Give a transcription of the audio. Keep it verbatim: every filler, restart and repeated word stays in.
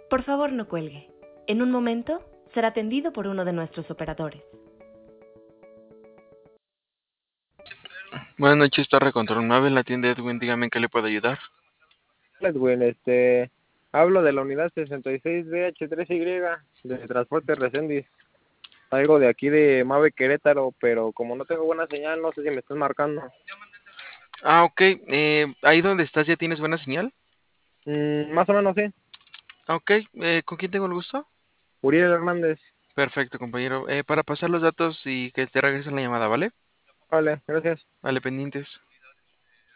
Por favor, no cuelgue. En un momento será atendido por uno de nuestros operadores. Buenas noches, Torre Control nueve, en la tienda Edwin, dígame en qué le puedo ayudar. Edwin, este, hablo de la unidad sesenta y seis B H tres Y de Transporte Resendiz. Salgo de aquí de Mave Querétaro, pero como no tengo buena señal, no sé si me están marcando. Ah, ok, eh, ahí donde estás ya tienes buena señal. Mm, más o menos, sí. Ah, ok, eh, ¿con quién tengo el gusto? Uriel Hernández. Perfecto, compañero. Eh, para pasar los datos y que te regresen la llamada, ¿vale? Vale, gracias. Vale, pendientes.